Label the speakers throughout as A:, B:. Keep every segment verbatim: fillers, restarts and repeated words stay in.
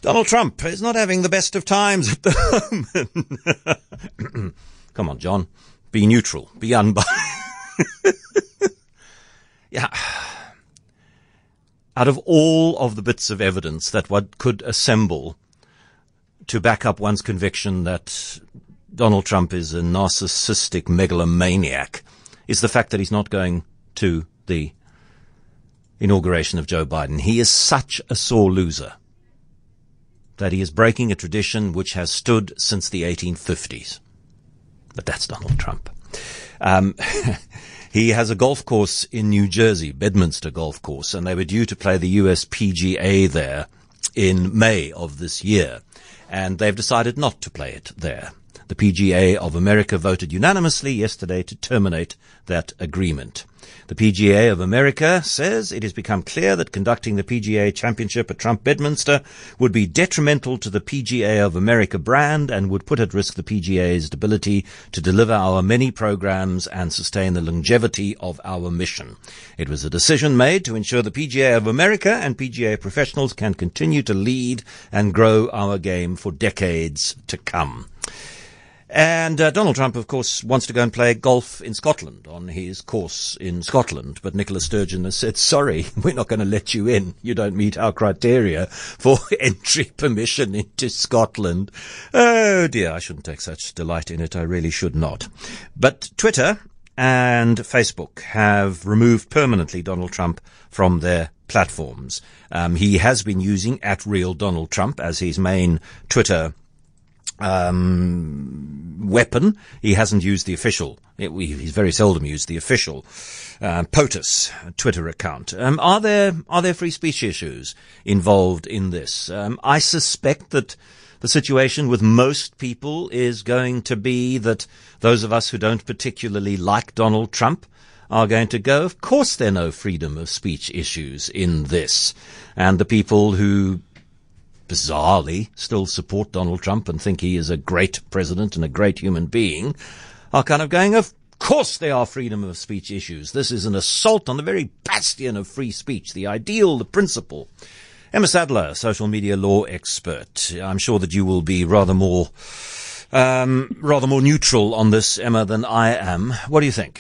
A: Donald Trump is not having the best of times at the moment. Come on, John. Be neutral. Be unbiased. Yeah. Out of all of the bits of evidence that one could assemble to back up one's conviction that Donald Trump is a narcissistic megalomaniac, is the fact that he's not going to the inauguration of Joe Biden. He is such a sore loser that he is breaking a tradition which has stood since the eighteen fifties. But that's Donald Trump. Um, he has a golf course in New Jersey, Bedminster Golf Course, and they were due to play the U S P G A there in May of this year. And they've decided not to play it there. The P G A of America voted unanimously yesterday to terminate that agreement. The P G A of America says it has become clear that conducting the P G A Championship at Trump Bedminster would be detrimental to the P G A of America brand and would put at risk the P G A's ability to deliver our many programs and sustain the longevity of our mission. It was a decision made to ensure the P G A of America and P G A professionals can continue to lead and grow our game for decades to come. And uh, Donald Trump, of course, wants to go and play golf in Scotland on his course in Scotland. But Nicola Sturgeon has said, sorry, we're not going to let you in. You don't meet our criteria for entry permission into Scotland. Oh, dear, I shouldn't take such delight in it. I really should not. But Twitter and Facebook have removed permanently Donald Trump from their platforms. Um, he has been using at Real Donald Trump as his main Twitter um weapon. He hasn't used the official, it, he's very seldom used the official uh, POTUS Twitter account. Um, are there are there free speech issues involved in this? Um, I suspect that the situation with most people is going to be that those of us who don't particularly like Donald Trump are going to go, of course there are no freedom of speech issues in this. And the people who bizarrely still support Donald Trump and think he is a great president and a great human being are kind of going, of course there are freedom of speech issues. This is an assault on the very bastion of free speech, the ideal, the principle. Emma Sadler, social media law expert. I'm sure that you will be rather more, um, rather more neutral on this, Emma, than I am. What do you think?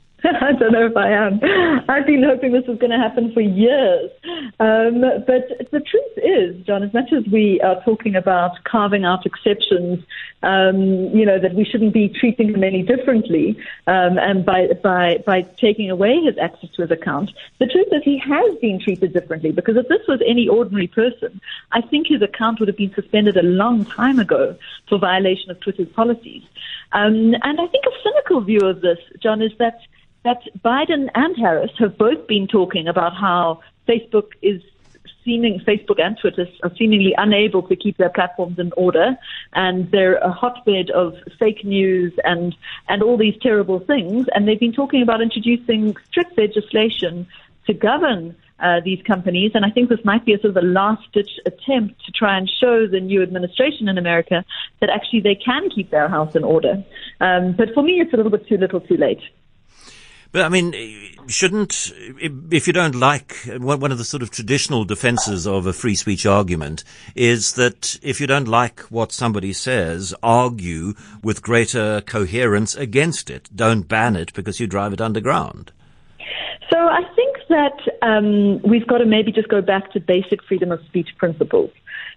B: I don't know if I am. I've been hoping this was going to happen for years. Um, but the truth is, John, as much as we are talking about carving out exceptions, um, you know, that we shouldn't be treating him any differently, um, and by, by, by taking away his access to his account, the truth is he has been treated differently, because if this was any ordinary person, I think his account would have been suspended a long time ago for violation of Twitter's policies. Um, and I think a cynical view of this, John, is that that Biden and Harris have both been talking about how Facebook is seeming, Facebook and Twitter are seemingly unable to keep their platforms in order, and they're a hotbed of fake news and, and all these terrible things. And they've been talking about introducing strict legislation to govern uh, these companies. And I think this might be a sort of a last-ditch attempt to try and show the new administration in America that actually they can keep their house in order. Um, but for me, it's a little bit too little too late.
A: But, I mean, shouldn't, if you don't like, one of the sort of traditional defenses of a free speech argument is that if you don't like what somebody says, argue with greater coherence against it. Don't ban it because you drive it underground.
B: So I think that um, we've got to maybe just go back to basic freedom of speech principles.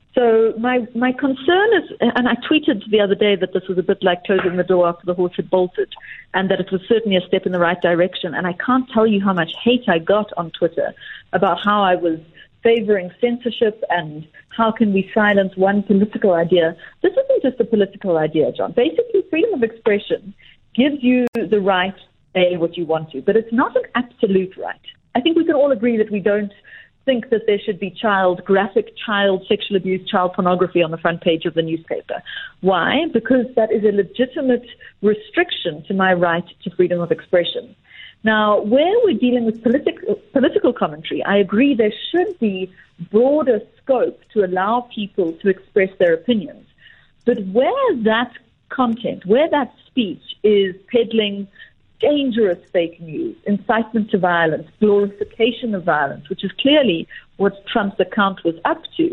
B: So my my concern is, and I tweeted the other day that this was a bit like closing the door after the horse had bolted, and that it was certainly a step in the right direction. And I can't tell you how much hate I got on Twitter about how I was favoring censorship and how can we silence one political idea. This isn't just a political idea, John. Basically, freedom of expression gives you the right to say what you want to, but it's not an absolute right. I think we can all agree that we don't think that there should be child graphic, child sexual abuse, child pornography on the front page of the newspaper. Why? Because that is a legitimate restriction to my right to freedom of expression. Now, where we're dealing with politi- political commentary, I agree there should be broader scope to allow people to express their opinions. But where that content, where that speech is peddling dangerous fake news, incitement to violence, glorification of violence, which is clearly what Trump's account was up to,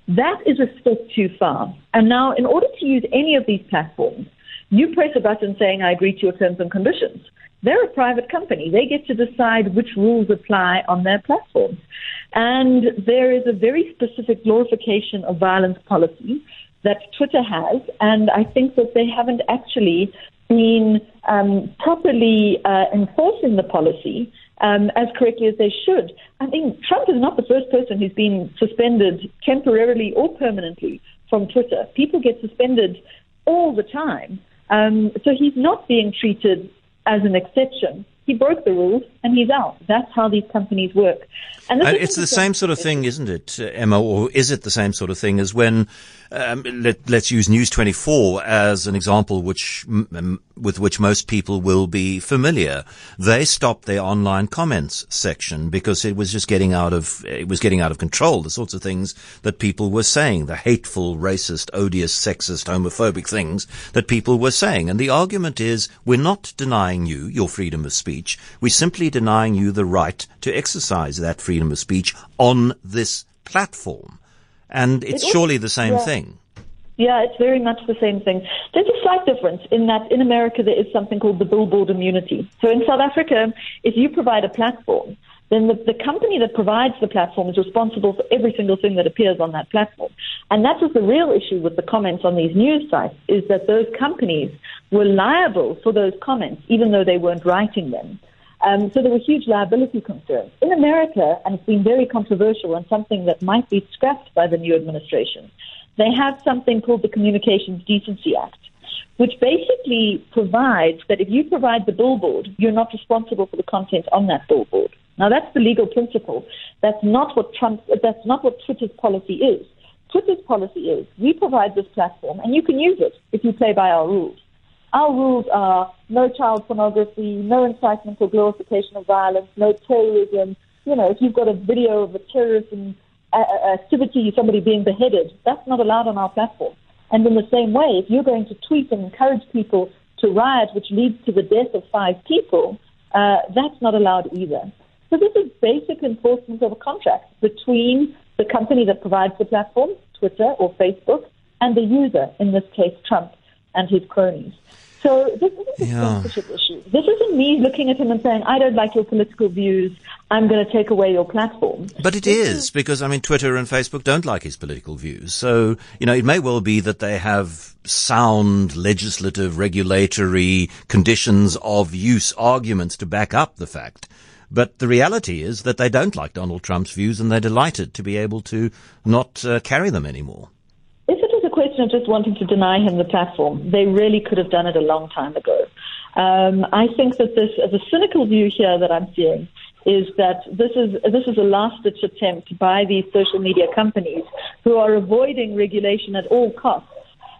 B: That is a step too far. And now, in order to use any of these platforms, you press a button saying, I agree to your terms and conditions. They're a private company. They get to decide which rules apply on their platforms. And there is a very specific glorification of violence policy that Twitter has, and I think that they haven't actually been um, properly uh, enforcing the policy um, as correctly as they should. I mean, Trump is not the first person who's been suspended temporarily or permanently from Twitter. People get suspended all the time. Um, so he's not being treated as an exception. He broke the rules and he's out. That's how these companies work. And
A: uh, it's the same sort of thing, isn't it, Emma? Or is it the same sort of thing as when, um, let, let's use News twenty-four as an example which, m- with which most people will be familiar. They stopped their online comments section because it was just getting out of, it was getting out of control. The sorts of things that people were saying, the hateful, racist, odious, sexist, homophobic things that people were saying. And the argument is, we're not denying you your freedom of speech. We're simply denying you the right to exercise that freedom of speech on this platform. And it's it surely the same
B: yeah.
A: thing.
B: Yeah, it's very much the same thing. There's a slight difference in that in America there is something called the billboard immunity. So in South Africa, if you provide a platform, then the, the company that provides the platform is responsible for every single thing that appears on that platform. And that was the real issue with the comments on these news sites, is that those companies were liable for those comments, even though they weren't writing them. Um, so there were huge liability concerns. In America, and it's been very controversial and something that might be scrapped by the new administration, they have something called the Communications Decency Act, which basically provides that if you provide the billboard, you're not responsible for the content on that billboard. Now, that's the legal principle. That's not what Trump, that's not what Twitter's policy is. Twitter's policy is, we provide this platform, and you can use it if you play by our rules. Our rules are no child pornography, no incitement or glorification of violence, no terrorism. You know, if you've got a video of a terrorism uh, activity, somebody being beheaded, that's not allowed on our platform. And in the same way, if you're going to tweet and encourage people to riot, which leads to the death of five people, uh, that's not allowed either. So this is basic enforcement of a contract between the company that provides the platform, Twitter or Facebook, and the user, in this case, Trump and his cronies. So this isn't a
A: yeah.
B: censorship issue. This isn't me looking at him and saying, I don't like your political views, I'm going to take away your platform.
A: But it this is, is, because, I mean, Twitter and Facebook don't like his political views. So, you know, it may well be that they have sound legislative, regulatory conditions of use arguments to back up the fact. But the reality is that they don't like Donald Trump's views, and they're delighted to be able to not uh, carry them anymore.
B: If it was a question of just wanting to deny him the platform, they really could have done it a long time ago. Um, I think that this, the cynical view here that I'm seeing, is that this is this is a last-ditch attempt by these social media companies who are avoiding regulation at all costs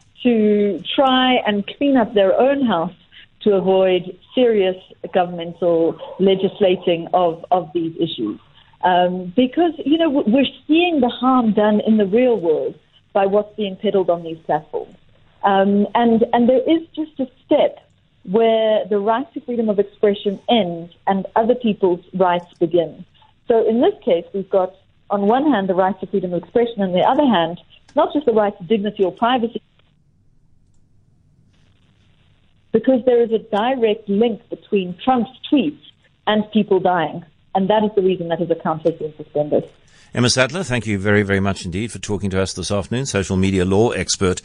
B: to try and clean up their own house to avoid serious governmental legislating of, of these issues. Um, because, you know, we're seeing the harm done in the real world by what's being peddled on these platforms. Um, and, and there is just a step where the right to freedom of expression ends and other people's rights begin. So in this case, we've got, on one hand, the right to freedom of expression, and on the other hand, not just the right to dignity or privacy, because there is a direct link between Trump's tweets and people dying. And that is the reason that his account has been suspended.
A: Emma Sattler, thank you very, very much indeed for talking to us this afternoon, social media law expert